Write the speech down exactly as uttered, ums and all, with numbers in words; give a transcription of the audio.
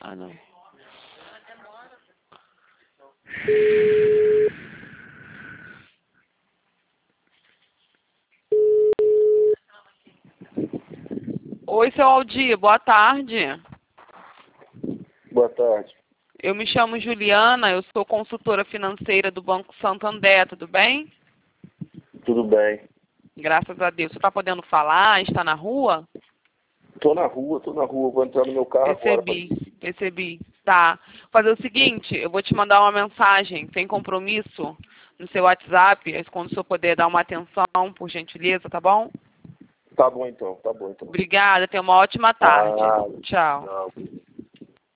Ah, não. Oi, seu Aldir, boa tarde. Boa tarde. Eu me chamo Juliana, eu sou consultora financeira do Banco Santander, tudo bem? Tudo bem. Graças a Deus. Você está podendo falar? Está na rua? Tô na rua, tô na rua, vou entrar no meu carro Percebi, agora. percebi. Tá. Vou fazer o seguinte, eu vou te mandar uma mensagem sem compromisso no seu WhatsApp, aí quando o senhor puder dar uma atenção, por gentileza, tá bom? Tá bom então, tá bom então. Obrigada, tenha uma ótima tarde. Ah, Tchau. não.